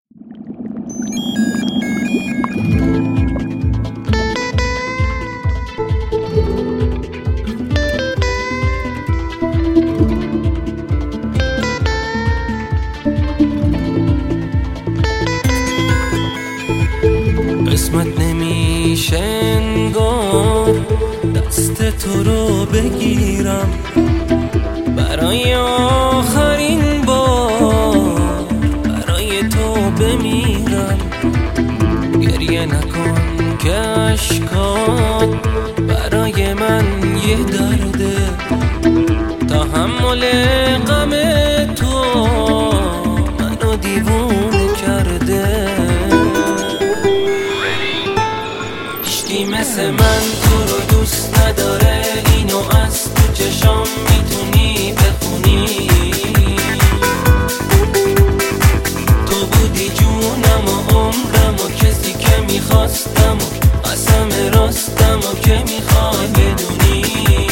قسمت نمیشه انگار دست تو رو بگیرم برای آخرین بار، برای تو بمیرم. گریه نکن که اشکات برای من یه درده، تحمل غم تو منو دیوونه کرده. هیچکی مثل من تو رو دوست نداره، اینو از تو چشام میتونی بخونی. تو بودی جونم و عمرم و کسی که میخواستم و قسم راستم و که میخوای بدونی.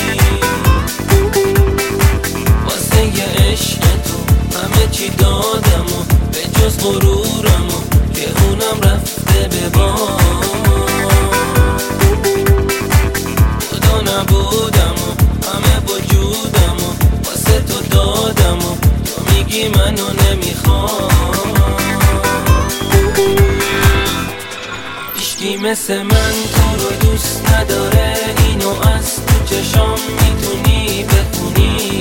واسه یه عشق تو همه چی دادم و به جز غرورم و که اونم رفته به باد. نبودم و همه وجودم و واسه تو دادم و تو میگی منو نمیخوام. هیچکی مثل من تو رو دوست نداره، اینو از تو چشام میتونی بخونی.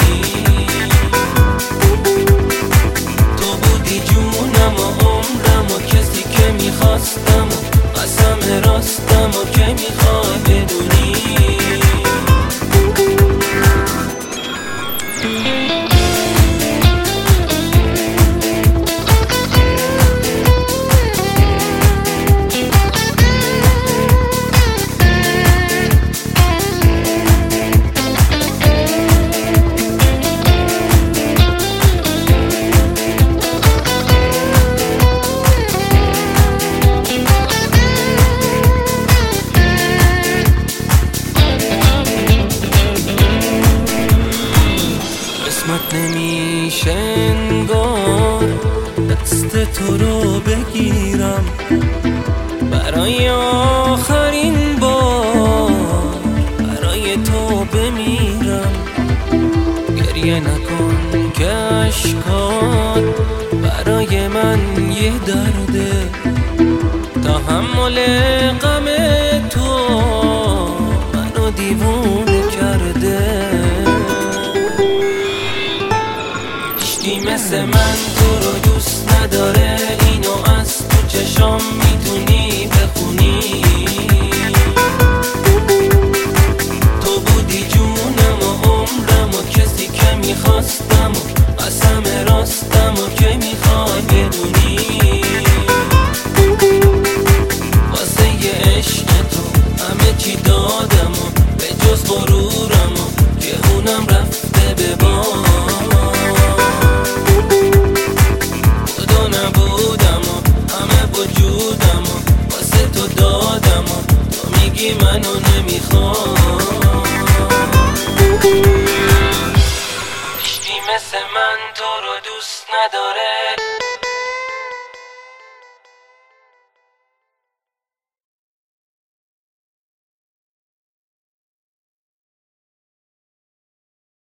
تو بودی جونم و عمرم و کسی که میخواستم و قسم راستم و که میخوای بدونی. قسمت نمیشه انگار دست تو رو بگیرم برای آخرین بار، برای تو بمیرم. گریه نکن که اشکات برای من یه درده، تحمل غم تو منو دیوونه کرده. هیچکی مثل من تو رو دوست نداره، اینو از تو چشام میتونی بخونی. تو بودی جونم و عمرم و کسی که میخواستم و قسم راستم و که میخوای بدونی. واسه یه عشق تو همه چی دادم و به جز غرورم و که اونم رفته به باد. نبودم و همه وجودم و واسه تو دادم و تو میگی منو نمیخوام. هیچکی مثل من تو رو دوست نداره.